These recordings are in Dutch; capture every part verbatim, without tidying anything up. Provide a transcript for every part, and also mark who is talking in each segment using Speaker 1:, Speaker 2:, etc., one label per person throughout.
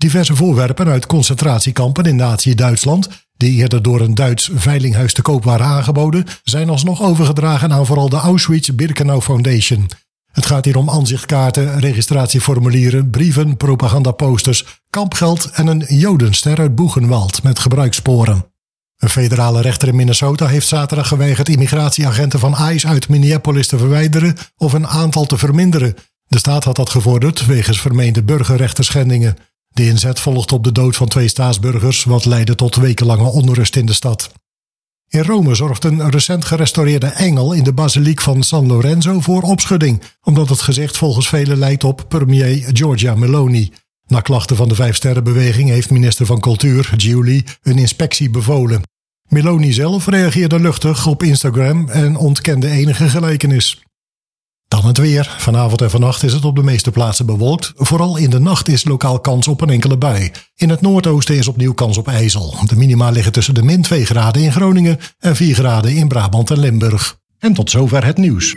Speaker 1: Diverse voorwerpen uit concentratiekampen in Nazi-Duitsland, die eerder door een Duits veilinghuis te koop waren aangeboden, zijn alsnog overgedragen aan vooral de Auschwitz-Birkenau Foundation. Het gaat hier om aanzichtkaarten, registratieformulieren, brieven, propagandaposters, kampgeld en een jodenster uit Buchenwald met gebruikssporen. Een federale rechter in Minnesota heeft zaterdag geweigerd immigratieagenten van ICE uit Minneapolis te verwijderen of een aantal te verminderen. De staat had dat gevorderd wegens vermeende burgerrechtenschendingen. De inzet volgt op de dood van twee staatsburgers, wat leidde tot wekenlange onrust in de stad. In Rome zorgt een recent gerestaureerde engel in de basiliek van San Lorenzo voor opschudding, omdat het gezicht volgens velen lijkt op premier Giorgia Meloni. Na klachten van de Vijfsterrenbeweging heeft minister van Cultuur, Giuli, een inspectie bevolen. Meloni zelf reageerde luchtig op Instagram en ontkende enige gelijkenis. Dan het weer. Vanavond en vannacht is het op de meeste plaatsen bewolkt. Vooral in de nacht is lokaal kans op een enkele bui. In het noordoosten is opnieuw kans op ijzel. De minima liggen tussen de min twee graden in Groningen en vier graden in Brabant en Limburg. En tot zover het nieuws.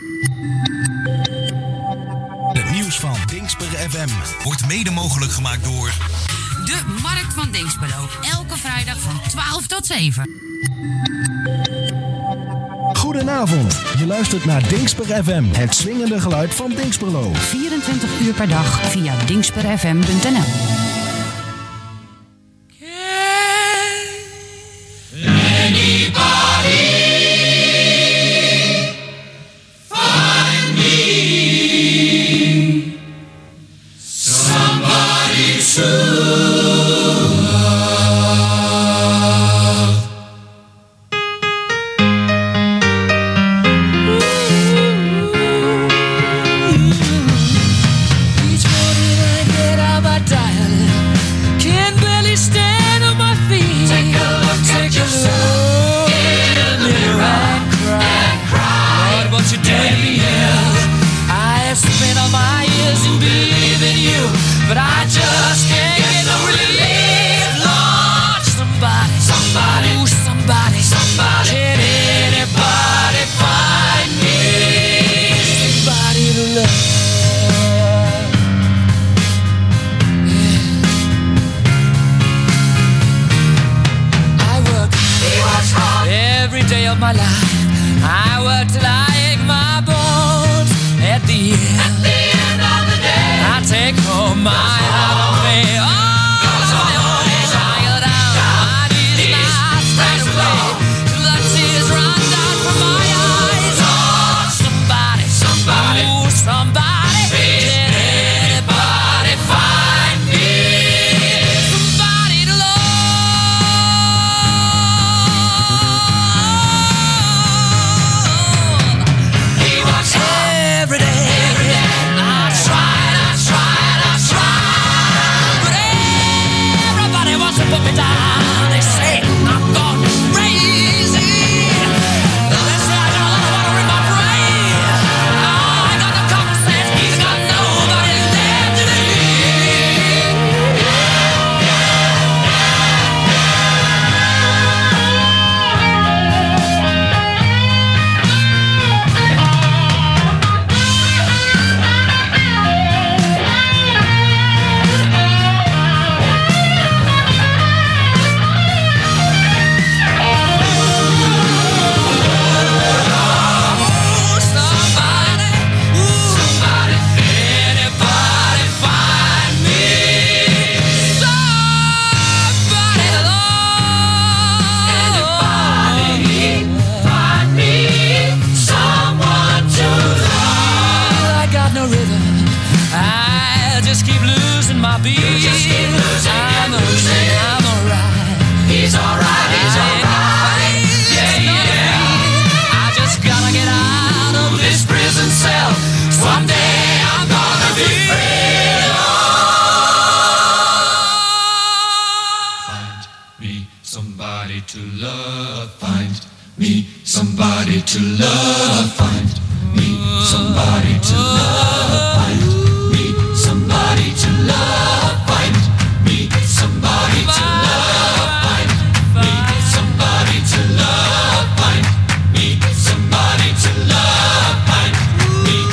Speaker 2: Het nieuws van Dingsper F M wordt mede mogelijk gemaakt door
Speaker 3: de Markt van Dinxperlo. Elke vrijdag van twaalf tot zeven.
Speaker 4: Goedenavond, je luistert naar Dingsper F M, het swingende geluid van Dinxperlo.
Speaker 3: vierentwintig uur per dag via dingsper f m punt n l.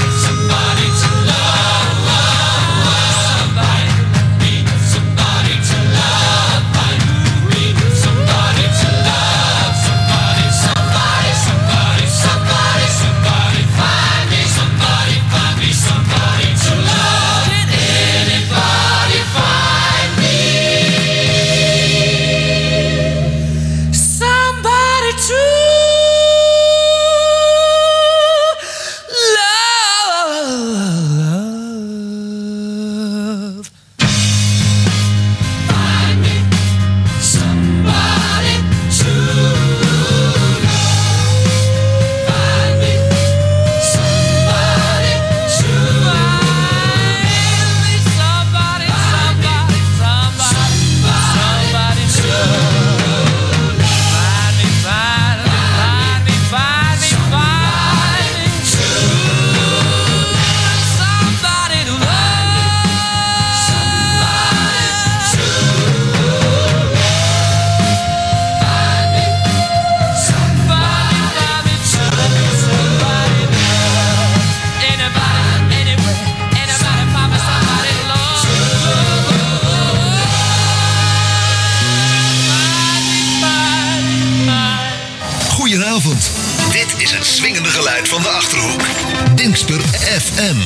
Speaker 5: Somebody
Speaker 2: geluid van de Achterhoek. Dingsper F M.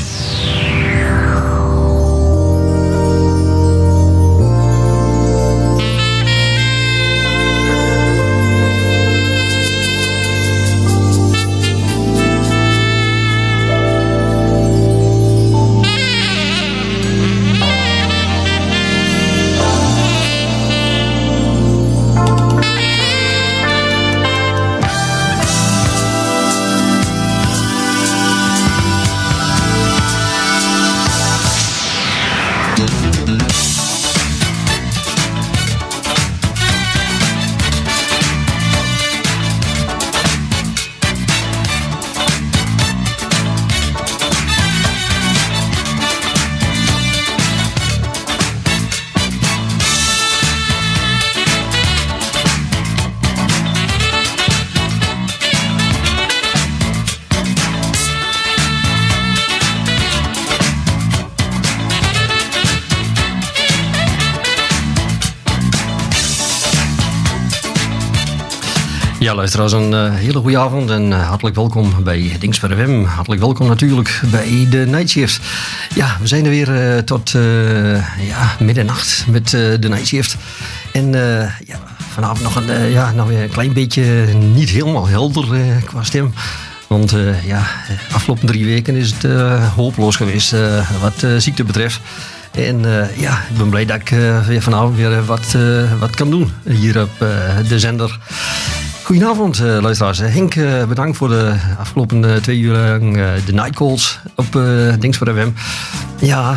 Speaker 5: Ja, luisteraars, een uh, hele goede avond en uh, hartelijk welkom bij Dingsper F M. Hartelijk welkom natuurlijk bij de Night Shift. Ja, we zijn er weer uh, tot uh, ja, middernacht met uh, de Night Shift. En uh, ja, vanavond nog een, uh, ja, nog weer een klein beetje niet helemaal helder uh, qua stem. Want uh, ja, afgelopen drie weken is het uh, hopeloos geweest uh, wat uh, ziekte betreft. En uh, ja, ik ben blij dat ik uh, weer vanavond weer wat, uh, wat kan doen hier op uh, de zender. Goedenavond uh, luisteraars. Henk, uh, bedankt voor de afgelopen uh, twee uur lang uh, de night calls op uh, Dingsper F M. Ja,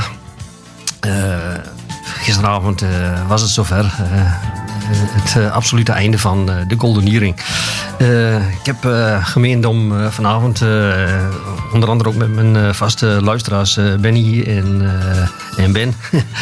Speaker 5: uh, gisteravond uh, was het zover. Uh, het uh, absolute einde van uh, de Golden Earring. Uh, ik heb uh, gemeend om uh, vanavond, uh, onder andere ook met mijn uh, vaste luisteraars uh, Benny en, uh, en Ben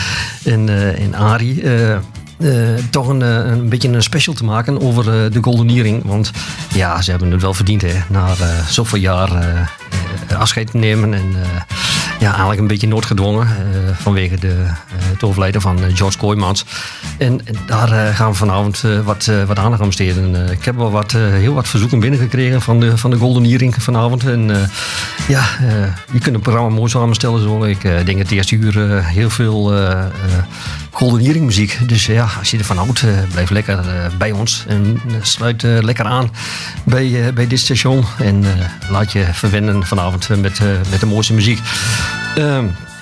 Speaker 5: en, uh, en Arie... Uh, Uh, toch een, een beetje een special te maken over uh, de Golden Earring. Want ja, ze hebben het wel verdiend, hè. Na uh, zoveel jaar uh, uh, afscheid te nemen. En uh, ja, eigenlijk een beetje noodgedwongen. Uh, vanwege de, uh, het overlijden van uh, George Kooijmans. En, en daar uh, gaan we vanavond uh, wat, uh, wat aandacht aan besteden. Uh, ik heb wel wat, uh, heel wat verzoeken binnengekregen van de, van de Golden Earring vanavond. En uh, ja, uh, je kunt het programma mooi samenstellen. Zo. Ik uh, denk het eerste uur uh, heel veel... Uh, uh, Golden Earring muziek. Dus ja, als je ervan houdt, uh, blijf lekker uh, bij ons. En uh, sluit uh, lekker aan bij, uh, bij dit station. En uh, laat je verwennen vanavond uh, met, uh, met de mooiste muziek. Uh,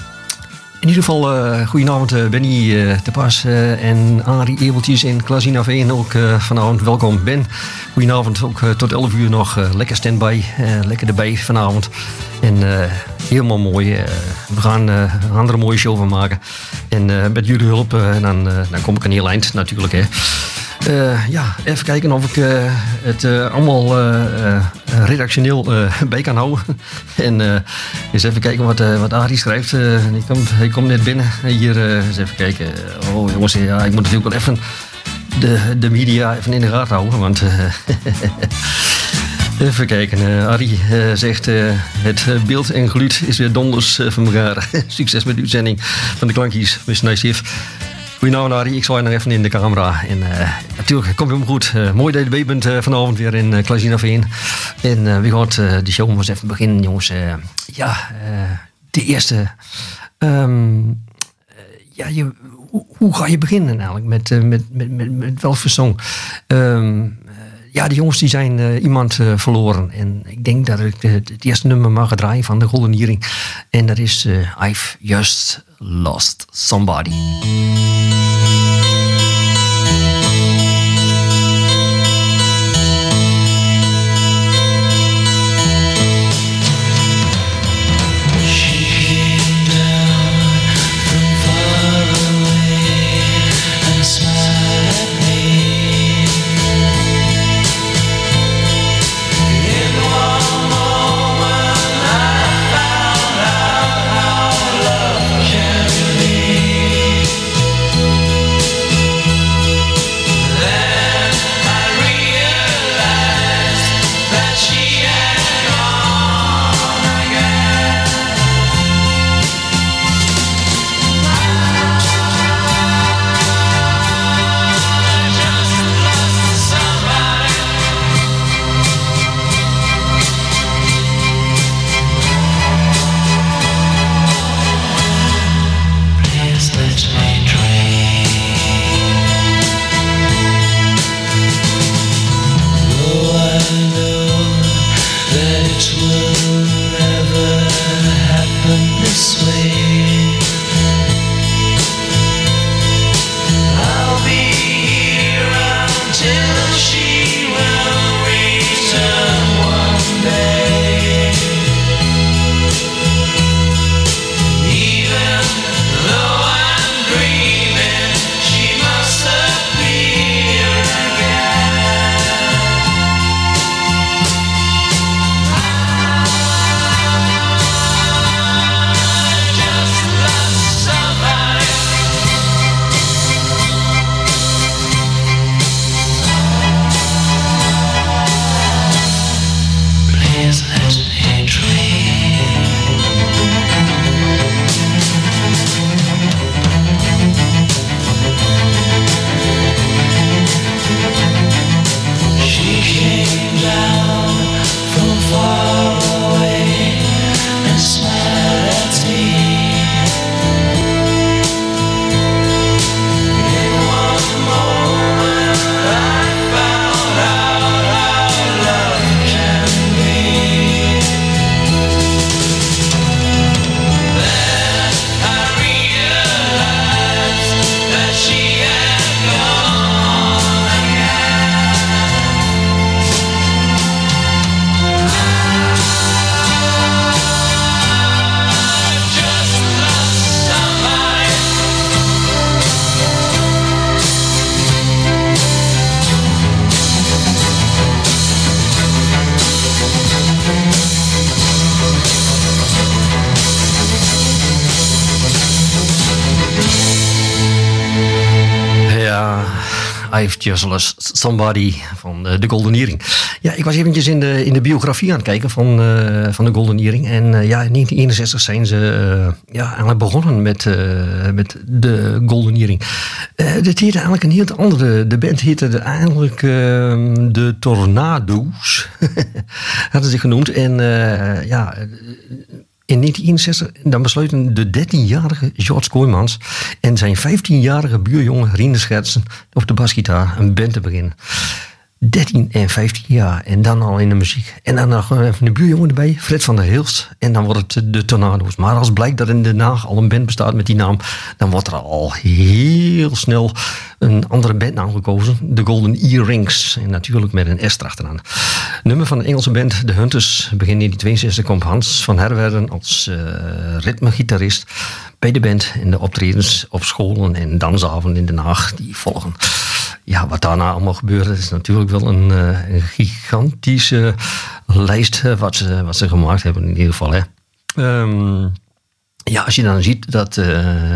Speaker 5: in ieder geval, uh, goedenavond uh, Benny uh, te Pas uh, en Arie Ebeltjes in Klasina Veen ook uh, vanavond. Welkom Ben. Goedenavond, ook uh, tot elf uur nog uh, lekker standby. Uh, lekker erbij vanavond. En uh, helemaal mooi. Uh, we gaan uh, een andere mooie show van maken. En uh, met jullie hulp, uh, dan, uh, dan kom ik een heel eind natuurlijk. Hè. Uh, ja, even kijken of ik uh, het uh, allemaal uh, uh, redactioneel uh, bij kan houden. En uh, eens even kijken wat, uh, wat Arie schrijft. Uh, hij, komt, hij komt net binnen. Hier, uh, eens even kijken. Oh jongens, ja, ik moet natuurlijk wel even de, de media even in de gaten houden. Want... Uh, Even kijken, uh, Arie uh, zegt uh, het uh, beeld en geluid is weer donders uh, van elkaar. Succes met de uitzending van de klankjes, mister Nice Shift. Goedenavond Arie, ik zal je nog even in de camera. En uh, natuurlijk, komt helemaal goed. Uh, mooi dat je erbij bent uh, vanavond weer in uh, Klasina Veen. En uh, wie gaat uh, de show maar eens even beginnen jongens. Uh, ja, uh, de eerste... Um, uh, ja, je, hoe, hoe ga je beginnen eigenlijk met, uh, met, met, met, met welke song? Um, Ja, de jongens die zijn uh, iemand uh, verloren. En ik denk dat ik uh, het eerste nummer mag draaien van de Golden Earring. En dat is uh, I've Just Lost Somebody.
Speaker 6: Can you leave?
Speaker 5: I've Just Lost Somebody van uh, de Golden Earring. Ja, ik was eventjes in de, in de biografie aan het kijken van, uh, van de Golden Earring. En uh, ja, in negentien eenenzestig zijn ze uh, ja, eigenlijk begonnen met, uh, met de Golden Earring. Uh, dit heette eigenlijk een heel andere... De band heette eigenlijk uh, de Tornado's. Hadden ze zich genoemd. En uh, ja... In negentien eenenzestig dan besluiten de dertienjarige George Kooijmans en zijn vijftienjarige buurjongen Rien Schertsen op de basgitaar een band te beginnen. dertien en vijftien jaar en dan al in de muziek. En dan nog even een buurjongen erbij, Fred van der Hilst. En dan wordt het de Tornado's. Maar als blijkt dat in Den Haag al een band bestaat met die naam, dan wordt er al heel snel een andere bandnaam gekozen. De Golden Earrings. En natuurlijk met een S erachteraan. Nummer van de Engelse band The Hunters. Begin negentien tweeënzestig komt Hans van Herwerden als uh, ritmegitarist bij de band. En de optredens op scholen en dansavonden in Den Haag die volgen. Ja, wat daarna allemaal gebeurde, is natuurlijk wel een, uh, een gigantische lijst uh, wat, ze, wat ze gemaakt hebben in ieder geval. Hè. Um, ja, als je dan ziet dat uh,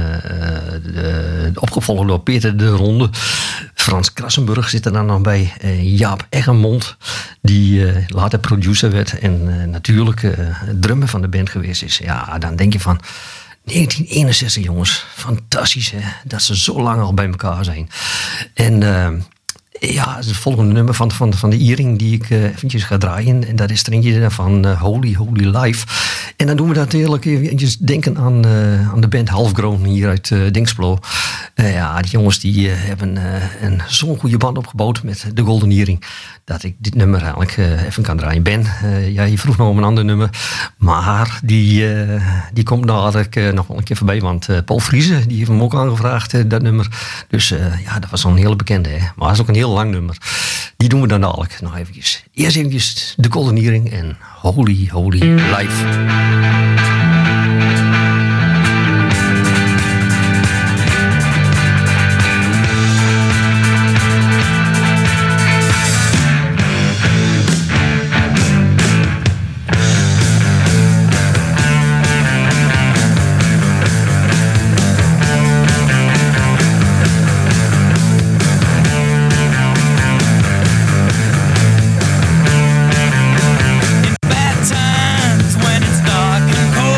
Speaker 5: de, de opgevolgd door Peter de Ronde, Frans Krassenburg zit er dan nog bij, uh, Jaap Eggermond, die uh, later producer werd en uh, natuurlijk uh, drummer van de band geweest is. Ja, dan denk je van... negentien eenenzestig, jongens. Fantastisch, hè? Dat ze zo lang al bij elkaar zijn. En uh, ja, het volgende nummer van, van, van de Earring die ik uh, eventjes ga draaien. En dat is er eentje van uh, Holy Holy Life. En dan doen we natuurlijk eventjes denken aan, uh, aan de band Halfgrown hier uit uh, Dinxperlo. Uh, ja, die jongens die uh, hebben uh, een zo'n goede band opgebouwd met de Golden Earring. Dat ik dit nummer eigenlijk uh, even kan draaien. Ben, uh, ja, je vroeg nog om een ander nummer. Maar die, uh, die komt dadelijk uh, nog wel een keer voorbij. Want uh, Paul Friese, die heeft hem ook aangevraagd, uh, dat nummer. Dus uh, ja, dat was al een hele bekende. Hè? Maar dat is ook een heel lang nummer. Die doen we dan dadelijk nog eventjes. Eerst eventjes de Golden Earring en Holy Holy Life.
Speaker 6: Bad times when it's dark and cold.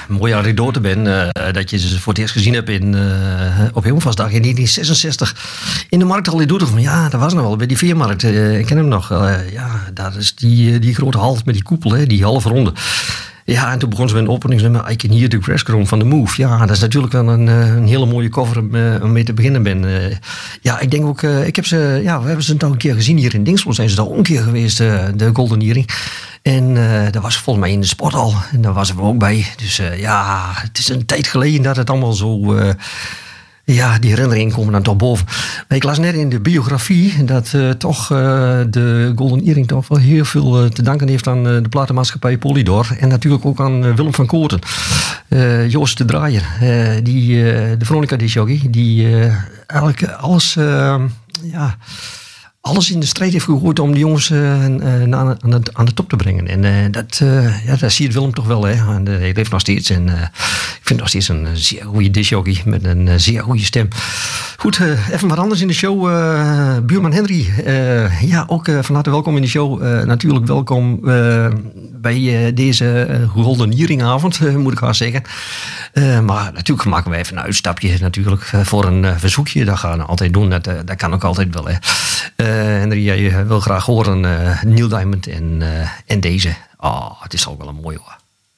Speaker 5: mooie anekdote ben. Uh, dat je ze voor het eerst gezien hebt in, uh, op Hemelvaartsdag in negentien zesenzestig. In de markthal in Doetinchem. Ja, dat was nog wel. Bij die veermarkt. Uh, ik ken hem nog. Uh, ja, daar is die, die grote hal met die koepel. Hè, die halve ronde. Ja, en toen begon ze met een openingsnummer I Can Hear the Grass Grown van The Move. Ja, dat is natuurlijk wel een, een hele mooie cover om, om mee te beginnen ben. Uh, ja, ik denk ook, uh, ik heb ze, ja, we hebben ze toch een keer gezien hier in Dingsel. Zijn ze daar ook een keer geweest, uh, de Golden Earring. En uh, dat was volgens mij in de sporthal. En daar was we ook bij. Dus uh, ja, het is een tijd geleden dat het allemaal zo... Uh, Ja, die herinneringen komen dan toch boven. Maar ik las net in de biografie dat uh, toch uh, de Golden Earring toch wel heel veel uh, te danken heeft aan uh, de platenmaatschappij Polydor. En natuurlijk ook aan uh, Willem van Kooten. Uh, Joost de Draaier, uh, die, uh, de Veronica discjockey, die uh, eigenlijk alles... Uh, ja, alles in de strijd heeft gegooid om die jongens uh, uh, aan, aan, de, aan de top te brengen. En uh, dat, uh, ja, dat zie je Willem toch wel. Hè. En, uh, hij leeft nog steeds. En uh, ik vind nog steeds een zeer goede discjockey met een uh, zeer goede stem. Goed, uh, even wat anders in de show. Uh, buurman Henry. Uh, ja, ook uh, van harte welkom in de show. Uh, natuurlijk welkom uh, bij uh, deze uh, Golden Earringavond, uh, moet ik haar zeggen. Uh, maar natuurlijk maken wij even een uitstapje natuurlijk, uh, voor een uh, verzoekje. Dat gaan we altijd doen. Dat, uh, dat kan ook altijd wel. Hè. Uh, Henry, jij wil graag horen uh, Neil Diamond en, uh, en deze. Oh, het is ook wel een mooie hoor.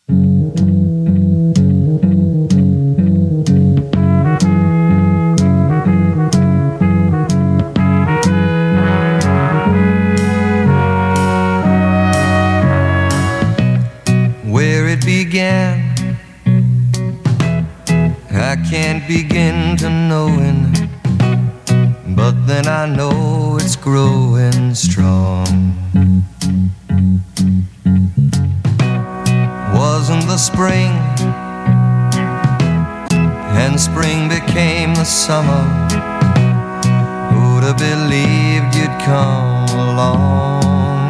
Speaker 6: Where it began, I can't begin to knowing. But then I know it's growing strong. Wasn't the spring, and spring became the summer. Who'd have believed you'd come along?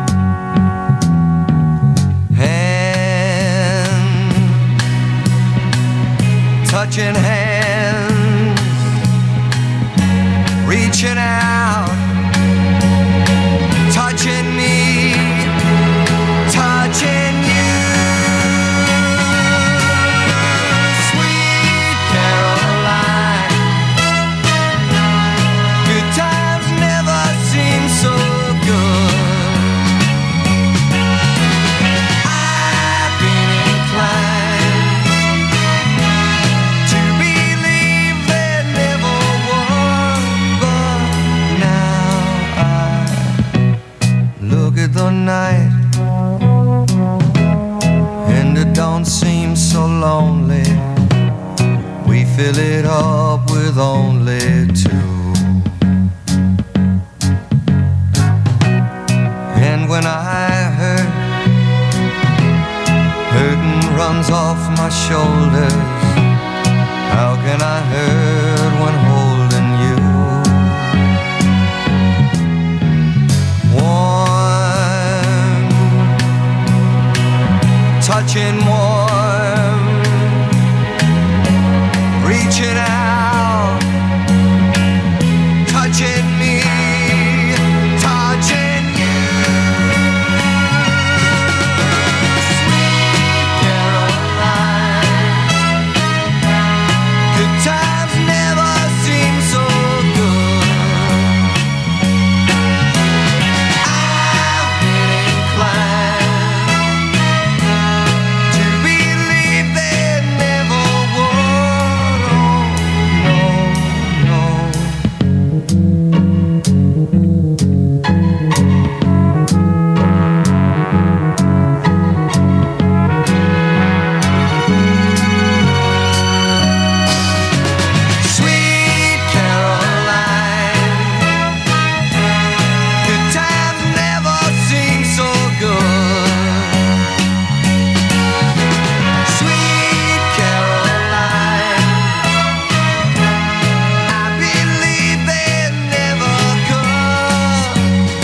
Speaker 6: Hand, touching hands, reaching out, touching me, touching you. Sweet Caroline, good times never seem so good. I've been inclined to believe there never was, but now I look at the night and it don't seem so lonely. We fill it up with only two. And when I hurt, hurting runs off my shoulders. How can I hurt when holding you? Warm, touching warm, reaching out, touching me, touching you. Sweet Caroline, good times never seem so good. I've been inclined to believe there never was. Oh, no, Sweet Caroline, good times never seem so good. Sweet Caroline, I believe they never could.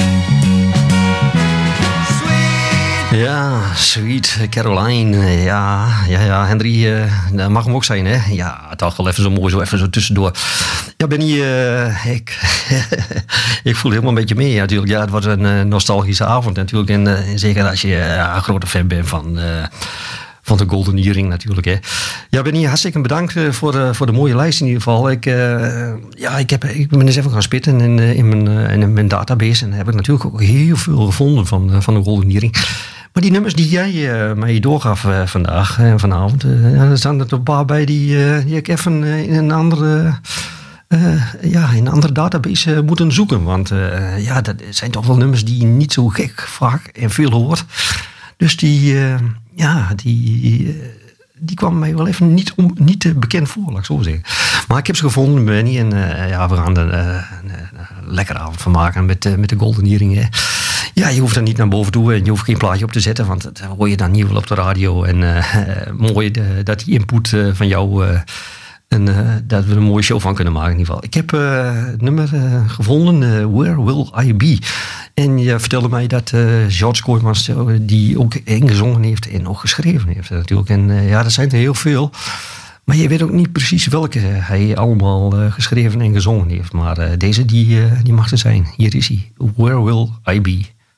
Speaker 6: Sweet
Speaker 5: Ja, Sweet Caroline. Ja, ja, ja. Henry, uh, dat mag hem ook zijn, hè? Ja, het was wel even zo mooi, zo even zo tussendoor. Ja, Benny, uh, ik, ik voel helemaal een beetje mee, ja, natuurlijk. Ja, het was een uh, nostalgische avond natuurlijk. En uh, zeker als je uh, een grote fan bent van... Uh, van de Golden Earring natuurlijk. Hè. Ja, Benny, hartstikke bedankt uh, voor, uh, voor de mooie lijst in ieder geval. Ik, uh, ja, ik, heb, ik ben eens even gaan spitten in, uh, in, mijn, uh, in mijn database. En daar heb ik natuurlijk ook heel veel gevonden van, uh, van de Golden Earring. Maar die nummers die jij uh, mij doorgaf uh, vandaag en uh, vanavond, uh, ja, er staan er een paar bij die, uh, die ik even uh, in een andere, uh, ja, in een andere database uh, moeten zoeken. Want uh, ja, dat zijn toch wel nummers die je niet zo gek vaak en veel hoort. Dus die, uh, ja, die, uh, die kwam mij wel even niet, om, niet uh, bekend voor, laat ik zo zeggen. Maar ik heb ze gevonden, Benny, en uh, ja, we gaan er uh, een, een lekkere avond van maken met, uh, met de Golden Earring. Hè. Ja, je hoeft er niet naar boven toe en je hoeft geen plaatje op te zetten, want dat hoor je dan niet wel op de radio. En uh, mooi de, dat die input uh, van jou, uh, en, uh, dat we er een mooie show van kunnen maken in ieder geval. Ik heb uh, het nummer uh, gevonden, uh, Where Will I Be? En je vertelde mij dat uh, George Kooijmans uh, die ook ingezongen heeft en ook geschreven heeft natuurlijk. En uh, ja, dat zijn er heel veel. Maar je weet ook niet precies welke hij allemaal uh, geschreven en gezongen heeft. Maar uh, deze die, uh, die mag er zijn. Hier is hij. Where Will I Be?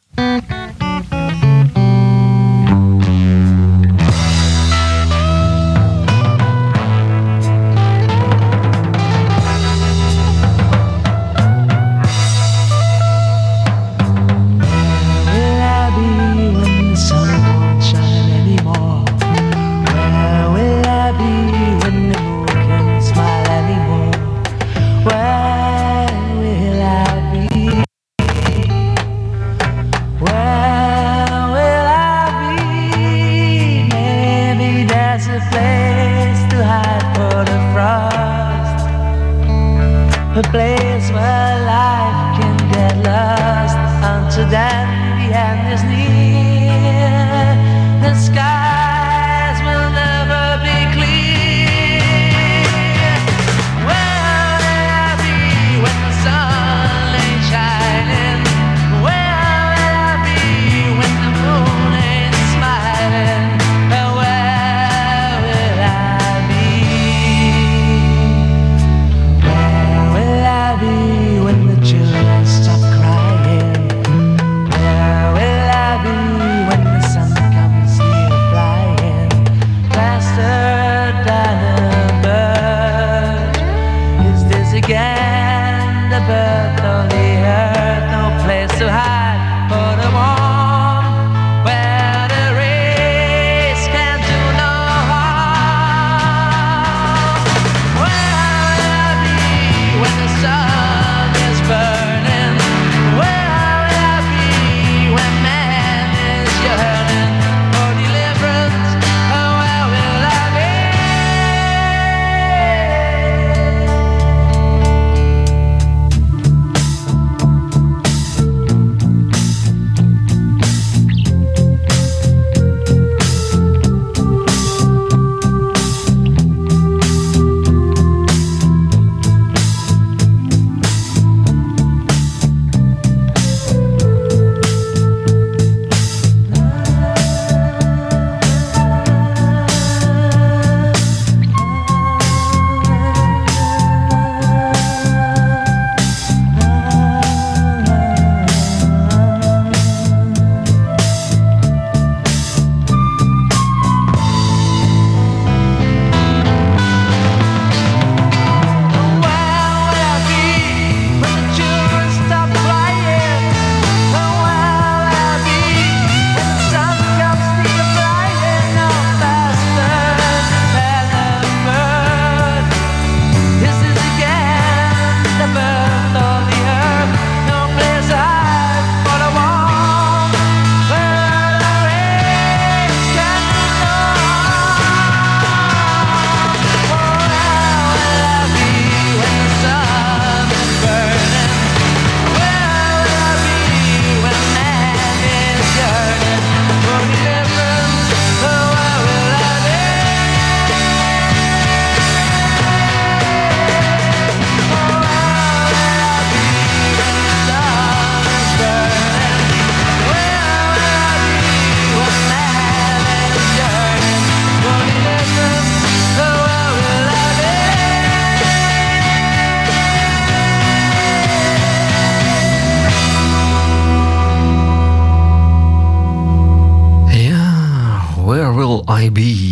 Speaker 7: A place where life can get lost until then the end is near. The skies will never be clear. Where will I be when the sun ain't shining? Where will I be when the moon ain't smiling? And where will I be? Where will I be?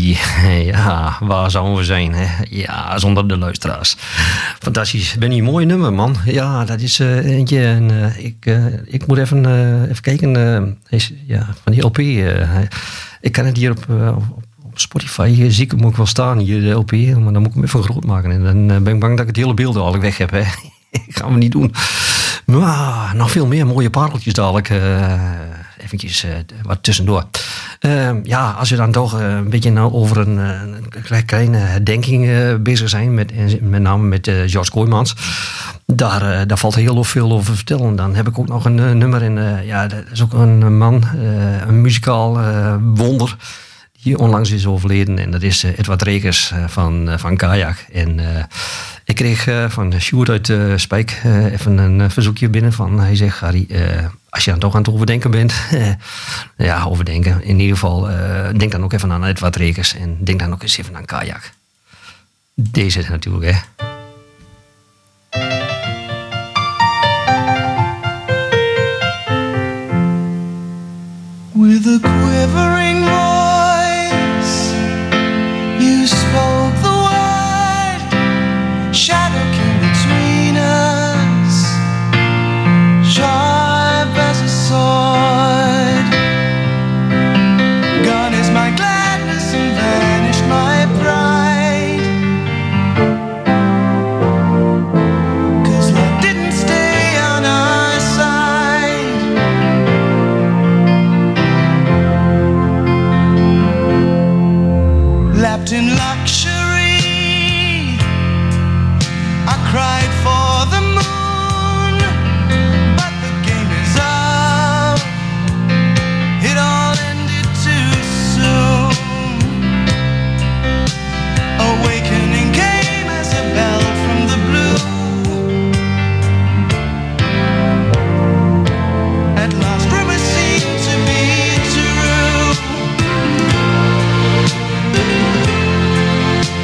Speaker 5: Oldie. Ja, waar zouden we zijn? Hè? Ja, zonder de luisteraars. Fantastisch. Ben je een mooi nummer, man. Ja, dat is uh, eentje. En, uh, ik, uh, ik moet even, uh, even kijken. Uh, is, ja, van die L P. Uh, ik kan het hier op, uh, op, op Spotify. Zie ik hem ook wel staan, hier, de L P. Maar dan moet ik hem even groot maken. En dan uh, ben ik bang dat ik het hele beeld al weg heb. Hè? Gaan we niet doen. Maar nog veel meer mooie pareltjes dadelijk. Uh, eventjes uh, wat tussendoor. Uh, ja, als we dan toch uh, een beetje nou over een, een kleine herdenking uh, bezig zijn. Met, met name met uh, George Kooijmans. Daar, uh, daar valt heel veel over vertellen. Dan heb ik ook nog een uh, nummer. En uh, ja, dat is ook een man. Uh, een muzikaal uh, wonder. Die onlangs is overleden. En dat is uh, Edward Rekers uh, van, uh, van Kajak. En uh, ik kreeg uh, van Sjoerd uit uh, Spijk uh, even een uh, verzoekje binnen. Van, hij zegt, Harry, uh, als je dan toch aan het overdenken bent. ja, overdenken. In ieder geval, uh, denk dan ook even aan Edward Rekers. En denk dan ook eens even aan Kajak. Deze natuurlijk, hè.
Speaker 6: With a quivering voice, you spoke the word. Shadow came between us, sharp as a sword. Gone is my gladness and vanished my pride. 'Cause love didn't stay on our side. Lapped in luxury, I cried for the moon, but the game is up. It all ended too soon. Awakening came as a bell from the blue. At last rumors seemed to be true.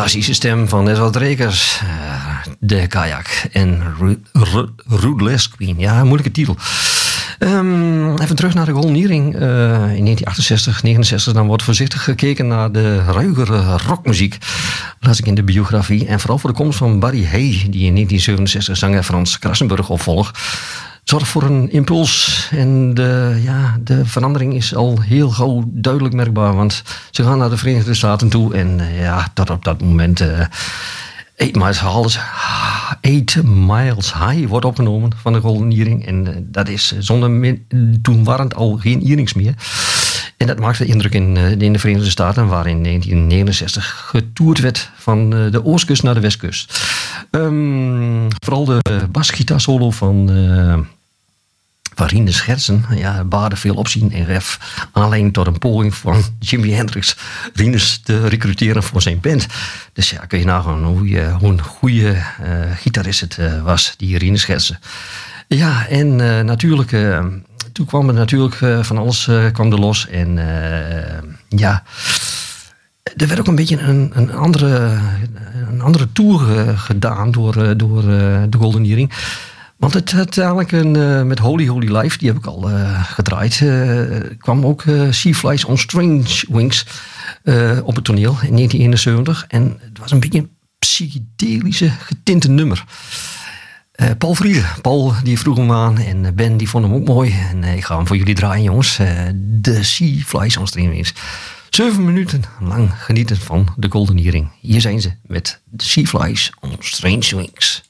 Speaker 5: fantastische stem van Eswald Rekers. Uh, de Kajak en Ruthless Queen. Ja, moeilijke titel. Um, even terug naar de Golden Earring. Uh, in negentien achtenzestig, negenenzestig, dan wordt voorzichtig gekeken naar de ruigere rockmuziek. Las ik in de biografie. En vooral voor de komst van Buddy Hay, die in negentien zevenenzestig zanger Frans Krassenburg opvolgt. Zorgt voor een impuls. En de, ja, de verandering is al heel gauw duidelijk merkbaar. Want ze gaan naar de Verenigde Staten toe. En uh, ja, tot op dat moment... Uh, Eight Miles High, Eight Miles High wordt opgenomen van de Golden Earring. En uh, dat is zonder min, toen waren het al geen earrings meer. En dat maakte indruk in, uh, in de Verenigde Staten, waar in negentien negenenzestig getoerd werd van uh, de oostkust naar de westkust. Um, vooral de basgitaarsolo van... Uh, Van Rinus Gerritsen, ja, baarde veel opzien en gaf aanleiding tot een poging van Jimi Hendrix Rinus te recruteren voor zijn band. Dus ja, kun je nagaan hoe, je, hoe een goede uh, gitarist het uh, was, die Rinus Gerritsen. Ja, en uh, natuurlijk, uh, toen kwam er natuurlijk uh, van alles uh, kwam er los. En uh, ja, er werd ook een beetje een, een, andere, een andere tour uh, gedaan door, uh, door uh, de Golden Earring. Want het had eigenlijk een, uh, met Holy Holy Life, die heb ik al uh, gedraaid, uh, kwam ook uh, Sea Flies on Strange Wings uh, op het toneel in negentien eenenzeventig. En het was een beetje een psychedelische getinte nummer. Uh, Paul Vrienden, Paul die vroeg hem aan en Ben die vond hem ook mooi. En uh, ik ga hem voor jullie draaien, jongens. Uh, de Sea Flies on Strange Wings. Zeven minuten lang genieten van de Golden Earring. Hier zijn ze met de Sea Flies on Strange Wings.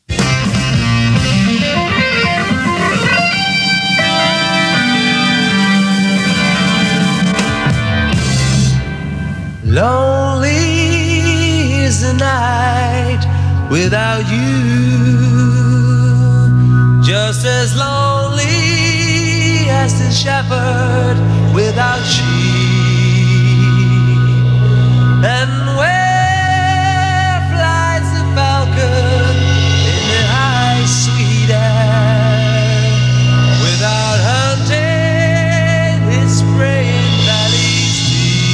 Speaker 7: Lonely is the night without you, just as lonely as the shepherd without sheep. And where flies the falcon in the high sweet air, without hunting its prey in valleys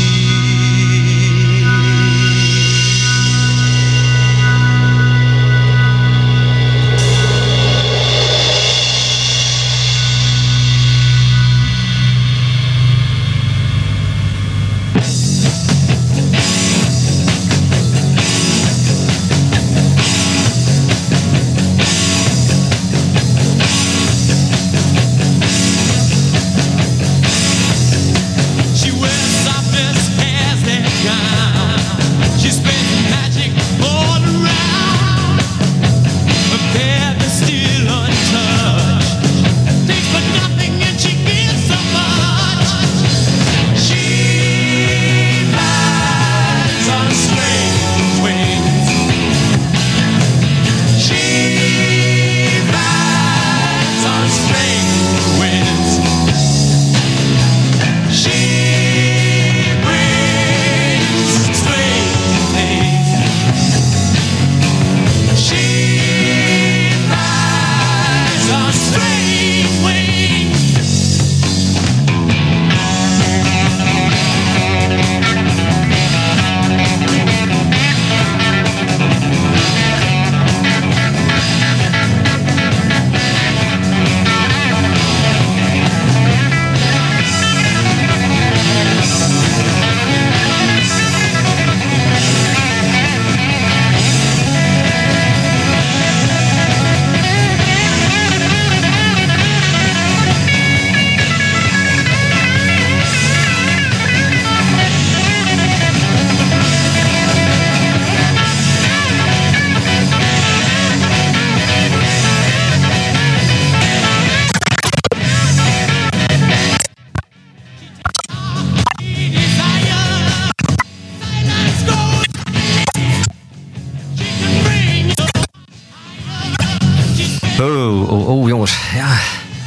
Speaker 5: Oh, oh, oh jongens, ja.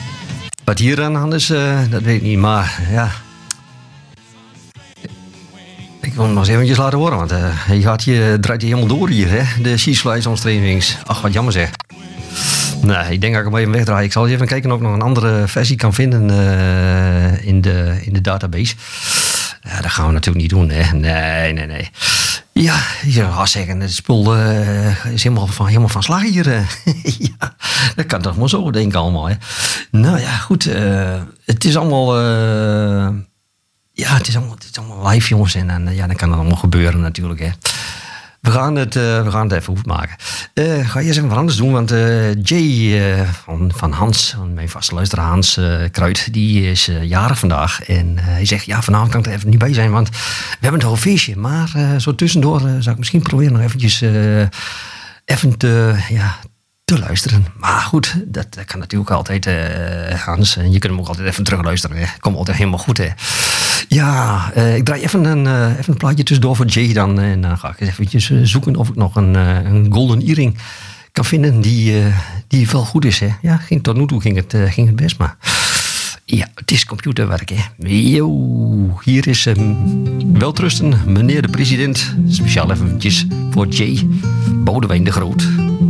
Speaker 5: Wat hier aan de hand is, uh, dat weet ik niet, maar ja. Ik wil hem nog eens eventjes laten horen, want uh, je gaat je, draait je helemaal door hier, hè. De Sea Flies on Strange Wings. Ach, wat jammer zeg. Nou, ik denk dat ik hem even wegdraai. Ik zal even kijken of ik nog een andere versie kan vinden uh, in, de, in de database. Ja, dat gaan we natuurlijk niet doen, hè. Nee, nee, nee. Ja, je zou zeggen, het spul uh, is helemaal van, helemaal van slag hier. Uh. Ja, dat kan toch maar zo denken allemaal. Hè. Nou ja, goed. Uh, het is allemaal... Uh, ja, het is allemaal, het is allemaal live, jongens. En, en ja, dan kan het allemaal gebeuren natuurlijk. Hè. We gaan, het, uh, we gaan het even goed maken. Uh, ga je eens even wat anders doen, want uh, Jay uh, van, van Hans, van mijn vaste luisteraar Hans uh, Kruid, die is uh, jarig vandaag. En uh, hij zegt, ja, vanavond kan ik er even niet bij zijn, want we hebben toch een feestje. Maar uh, zo tussendoor uh, zou ik misschien proberen nog eventjes uh, even te, ja, te luisteren. Maar goed, dat, dat kan natuurlijk altijd, uh, Hans. En je kunt hem ook altijd even terugluisteren. Hè. Komt altijd helemaal goed, hè. Ja, uh, ik draai even een, uh, even een plaatje tussendoor voor Jay dan. En dan ga ik eens eventjes uh, zoeken of ik nog een, uh, een golden earring kan vinden die, uh, die wel goed is. Hè. Ja, ging, tot nu toe ging het, uh, ging het best, maar ja, het is computerwerk. Hè. Yo, hier is um, welterusten, meneer de president. Speciaal eventjes voor Jay, Boudewijn de Groot.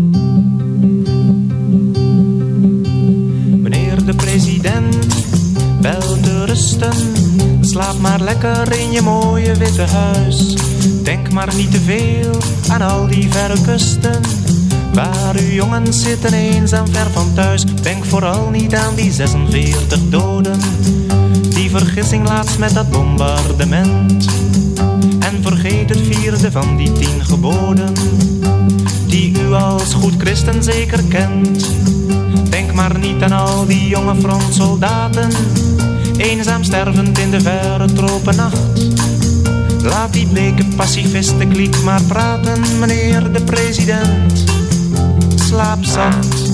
Speaker 8: Meneer de president, wel te rusten. Slaap maar lekker in je mooie witte huis. Denk maar niet te veel aan al die verre kusten, waar uw jongens zitten eenzaam ver van thuis. Denk vooral niet aan die zesenveertig doden, die vergissing laatst met dat bombardement. En vergeet het vierde van die tien geboden, die u als goed christen zeker kent. Denk maar niet aan al die jonge frontsoldaten, eenzaam stervend in de verre tropennacht. Laat die bleke pacifistenkliek maar praten, meneer de president. Slaap zacht.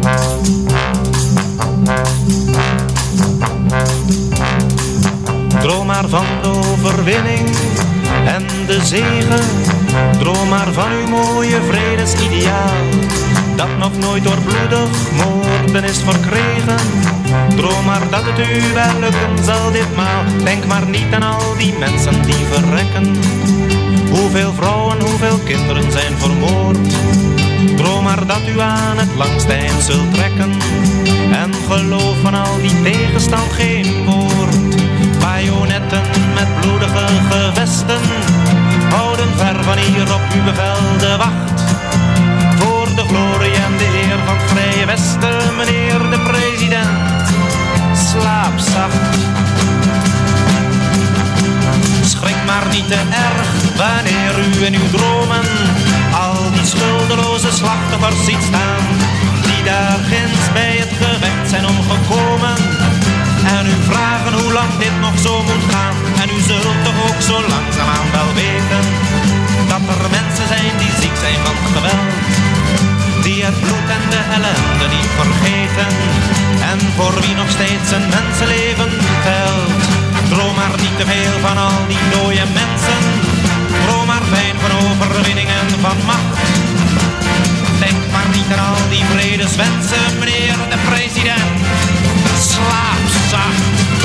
Speaker 8: Droom maar van de overwinning en de zegen. Droom maar van uw mooie vredesideaal, dat nog nooit door bloedig moorden is verkregen. Droom maar dat het u wel lukken zal ditmaal. Denk maar niet aan al die mensen die verrekken. Hoeveel vrouwen, hoeveel kinderen zijn vermoord. Droom maar dat u aan het langste eind zult trekken. En geloof van al die tegenstand geen woord. Bajonetten met bloedige gevesten houden ver van hier op uw bevel de wacht. Voor de glorie en de eer van het Vrije Westen, meneer de president. Slaap zacht. Schrik maar niet te erg wanneer u in uw dromen al die schuldeloze slachtoffers ziet staan, die daar ginds bij het gevecht zijn omgekomen. En u vragen hoe lang dit nog zo moet gaan. En u zult toch ook zo langzaamaan wel weten dat er mensen zijn die ziek zijn van geweld, die het bloed en de ellende niet vergeten, en voor wie nog steeds een mensenleven telt. Droom maar niet te veel van al die dode mensen. Droom maar fijn van overwinning en van macht. Denk maar niet aan al die vredeswensen, meneer de president. Slaap zacht.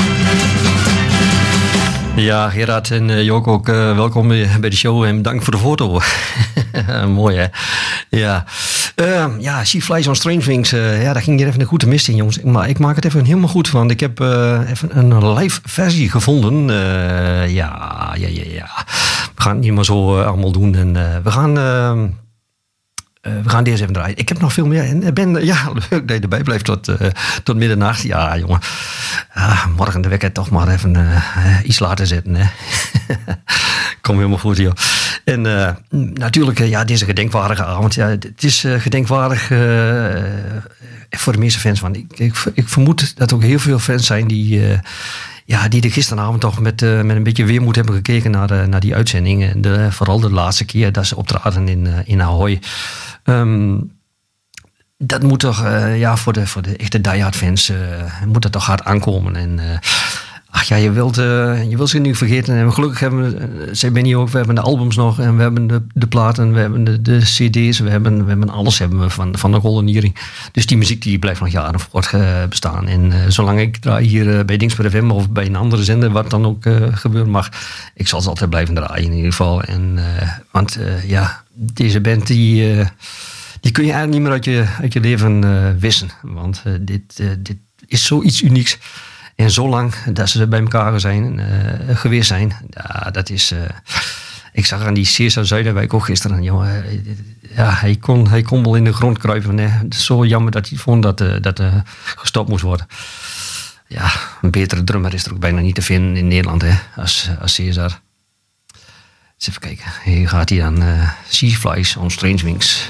Speaker 5: Ja, Gerard en uh, Jook ook uh, welkom bij de show en bedankt voor de foto. Mooi, hè? Ja. Uh, ja, She Flies on Strange Wings. Uh, ja, daar ging hier even een goede mist in, jongens. Maar ik maak het even helemaal goed, want ik heb uh, even een live versie gevonden. Uh, ja, ja, ja, ja. We gaan het niet maar zo uh, allemaal doen. En uh, we gaan... Uh, Uh, we gaan deze even draaien. Ik heb nog veel meer. En Ben, uh, ja, leuk dat je erbij blijft tot, uh, tot middernacht. Ja, jongen. Uh, morgen de wekker toch maar even uh, iets later zetten. Hè. Kom helemaal goed, joh. En uh, natuurlijk, uh, ja, deze gedenkwaardige avond. Ja, het is uh, gedenkwaardig uh, voor de meeste fans. Want ik, ik, ik vermoed dat er ook heel veel fans zijn die... Uh, Ja, die er gisteravond toch met, uh, met een beetje weermoed hebben gekeken naar, uh, naar die uitzending. En de, vooral de laatste keer dat ze optraden in, uh, in Ahoy. Um, dat moet toch, uh, ja, voor de, voor de echte diehard fans, uh, moet dat toch hard aankomen. En uh, ach ja, je wilt, uh, je wilt ze nu vergeten. En gelukkig hebben we, uh, zei Benny ook, we hebben de albums nog. En we hebben de, de platen, we hebben de, de cd's, we hebben, we hebben alles hebben we van, van de Golden Earring. Dus die muziek die blijft nog jaren voort uh, bestaan. En uh, zolang ik draai hier uh, bij Dingsper F M of bij een andere zender, wat dan ook uh, gebeuren mag, ik zal ze altijd blijven draaien in ieder geval. En, uh, want uh, ja, deze band die... Uh, Die kun je eigenlijk niet meer uit je, uit je leven uh, wissen. Want uh, dit, uh, dit is zoiets unieks. En zo lang dat ze bij elkaar zijn, uh, geweest zijn. Ja, dat is... Uh, ik zag aan die Caesar Zuiderwijk ook gisteren. Jongen, ja, hij, kon, hij kon wel in de grond kruipen. Hè. Het is zo jammer dat hij vond dat uh, dat uh, gestopt moest worden. Ja, een betere drummer is er ook bijna niet te vinden in Nederland, hè, als, als Caesar. Eens even kijken. Hier gaat hij dan. Uh, She Flies on Strange Wings.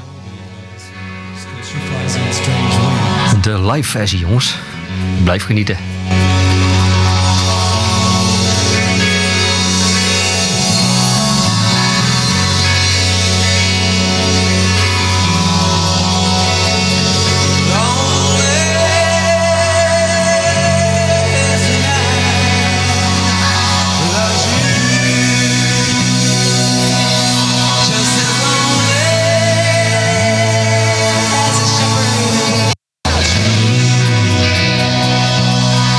Speaker 5: De live versie, jongens. Blijf genieten.
Speaker 9: As a shepherd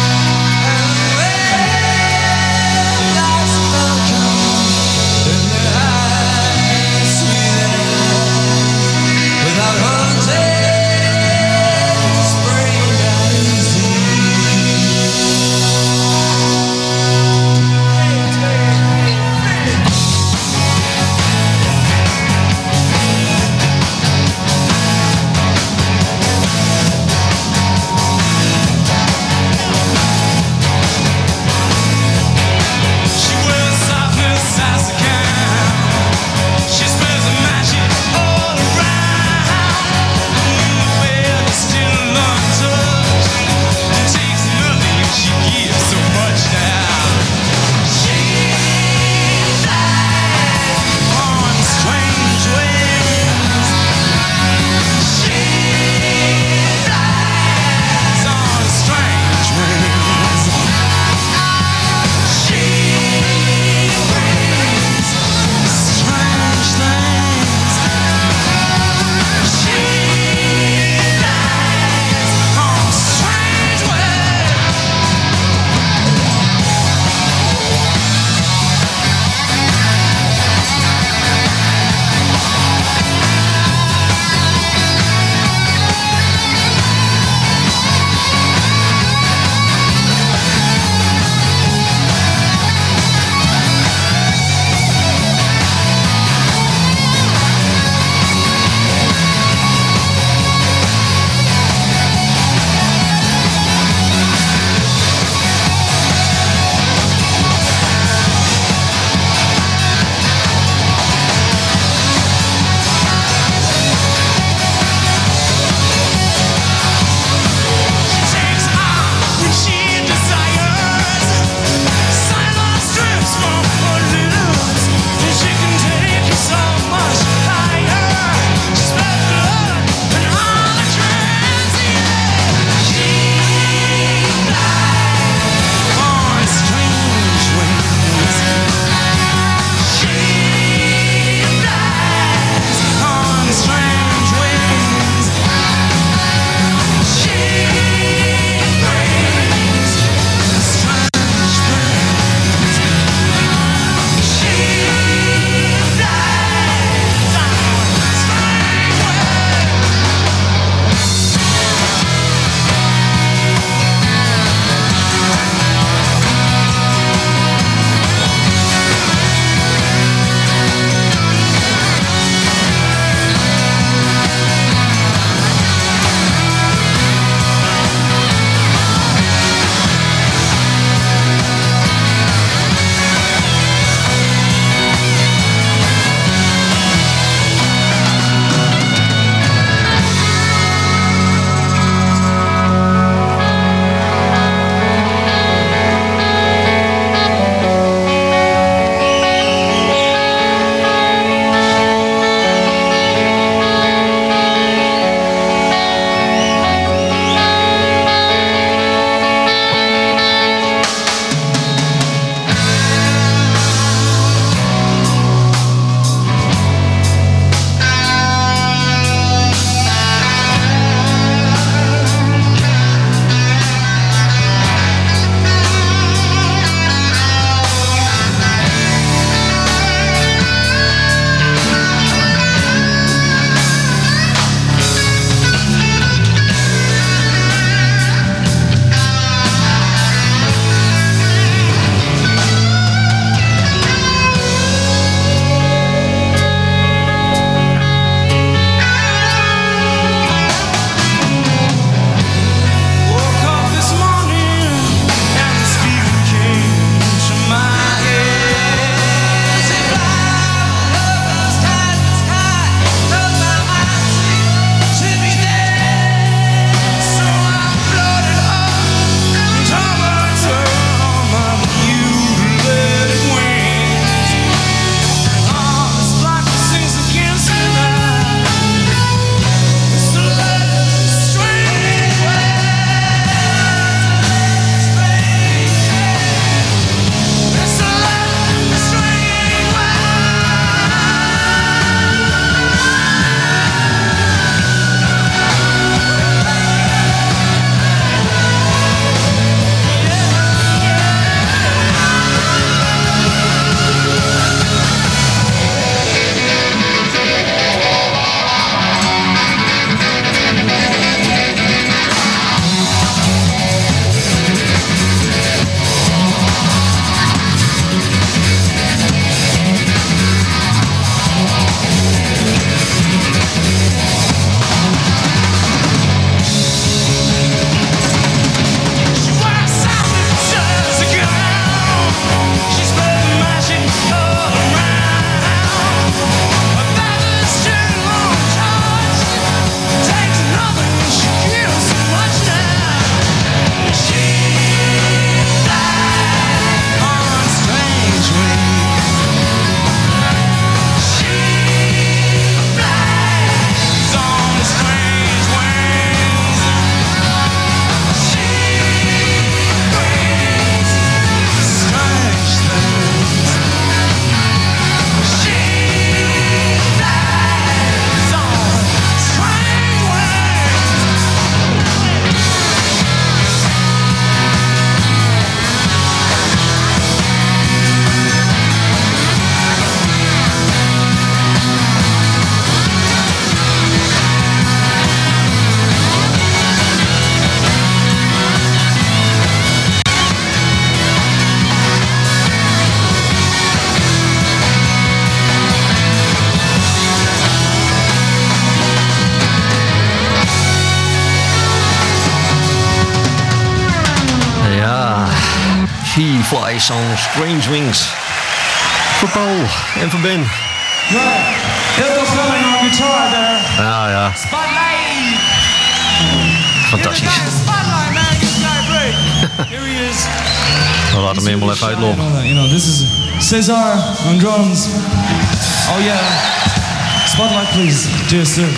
Speaker 5: Flies on Strange Wings. Voor Paul en voor Ben.
Speaker 9: Right. Ilko filling on guitar there.
Speaker 5: Ja, ja.
Speaker 9: Spotlight.
Speaker 5: Fantastisch.
Speaker 9: Spotlight, man. Give the guy a break. Here he is.
Speaker 5: We laten hem helemaal even uitlopen.
Speaker 9: You know, this is Cesar on drums. Oh yeah. Spotlight, please. Cheers, sir.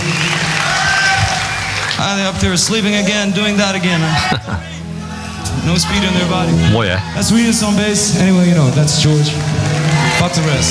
Speaker 9: Ah, they're up there sleeping again, doing that again. No speed in their body.
Speaker 5: Mooi, hè?
Speaker 9: That's Rios on bass. Anyway, you know, that's George. Fuck the rest.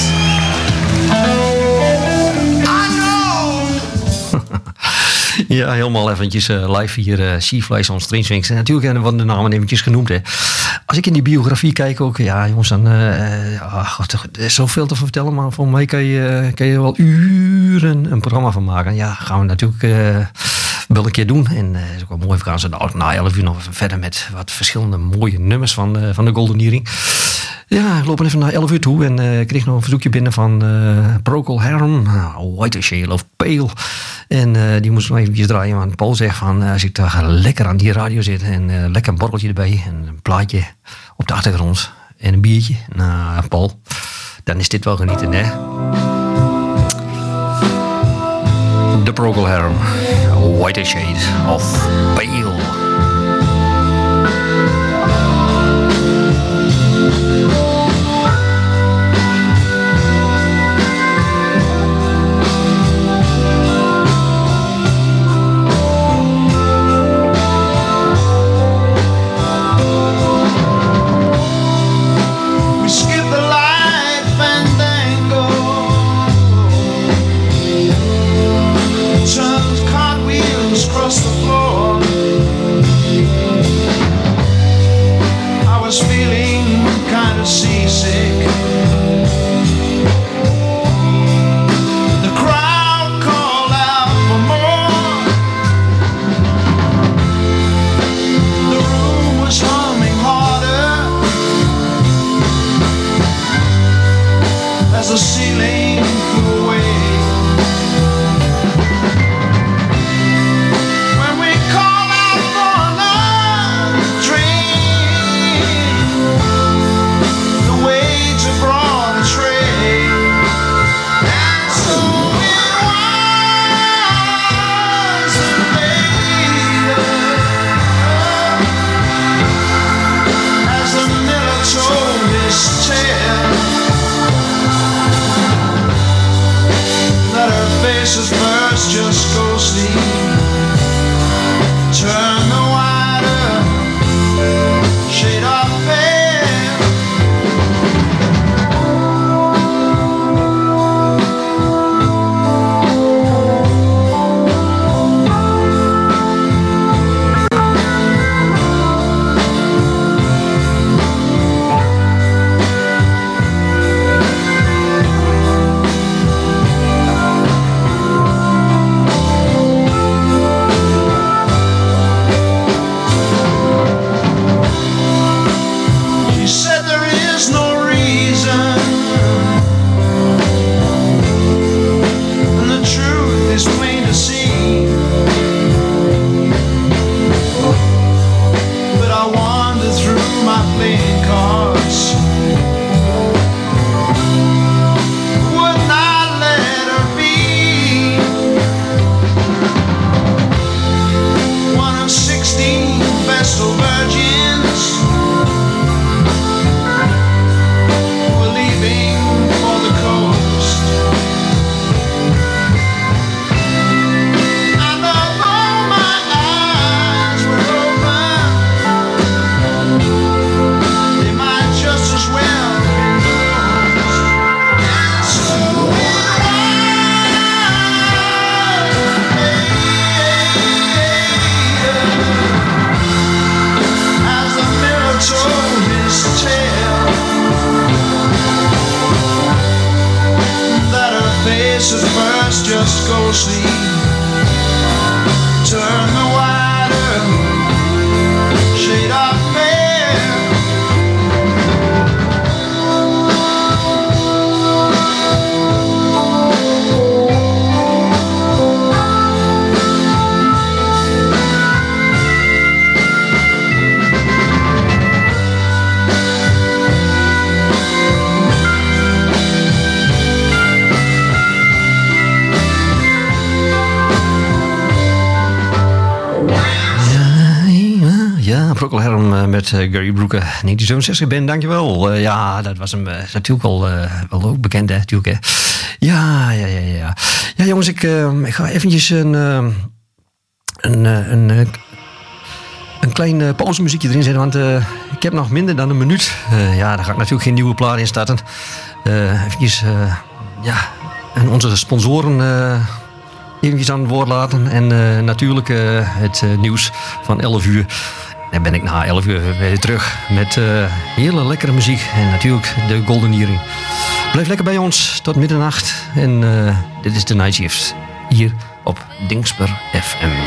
Speaker 5: Ja, helemaal eventjes uh, live hier, uh, Sea Flies on Strange Wings. En natuurlijk hebben we de namen eventjes genoemd. Hè. Als ik in die biografie kijk ook, ja jongens, dan uh, ja, God, er is zoveel te vertellen. Maar voor mij kan je, kan je wel uren een programma van maken. Ja, gaan we natuurlijk uh, wel een keer doen. En uh, is ook wel mooi, we gaan zo na elf uur nog verder met wat verschillende mooie nummers van, uh, van de Golden Earring. Ja, ik loop even naar elf uur toe en uh, kreeg nog een verzoekje binnen van uh, Procol Harum, uh, White Shade of Pale. En uh, die moest nog eventjes draaien, want Paul zegt van uh, als ik daar lekker aan die radio zit en uh, lekker een borreltje erbij en een plaatje op de achtergrond en een biertje. Nou, Paul, dan is dit wel genieten, hè? De Procol Harum, White Shade of Pale. Procol Harum met uh, Gary Brooker. negentien zevenenzestig, Ben, dankjewel. Uh, ja, dat was hem uh, natuurlijk wel, uh, wel ook bekend, hè, natuurlijk, hè. Ja, ja, ja, ja. Ja, jongens, ik, uh, ik ga eventjes een, uh, een, uh, een, uh, een klein uh, pauzemuziekje erin zetten, want uh, ik heb nog minder dan een minuut. Uh, ja, daar ga ik natuurlijk geen nieuwe plaat in starten. Uh, eventjes, uh, ja, en onze sponsoren uh, eventjes aan het woord laten. En uh, natuurlijk uh, het uh, nieuws van elf uur. Dan ben ik na elf uur weer terug met uh, hele lekkere muziek. En natuurlijk de Golden Earring. Blijf lekker bij ons tot middernacht. En uh, dit is de Night Shift. Hier op Dingsper F M.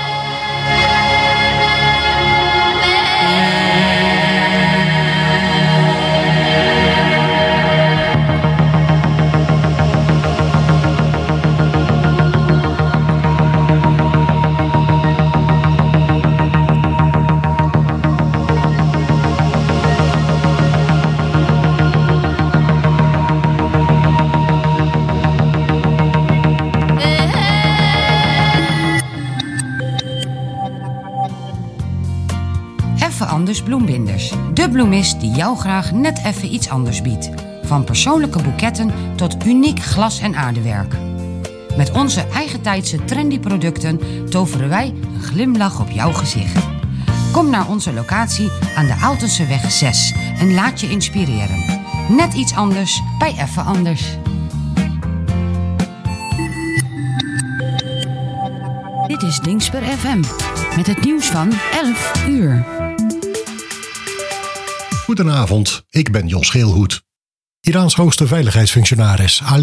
Speaker 3: Bloembinders. De bloemist die jou graag net even iets anders biedt. Van persoonlijke boeketten tot uniek glas- en aardewerk. Met onze eigentijdse trendy producten toveren wij een glimlach op jouw gezicht. Kom naar onze locatie aan de Aaltenseweg zes en laat je inspireren. Net iets anders bij Even Anders. Dit is Dingsper F M met het nieuws van elf uur.
Speaker 1: Goedenavond, ik ben Jos Geelhoed. Iraans hoogste veiligheidsfunctionaris Ali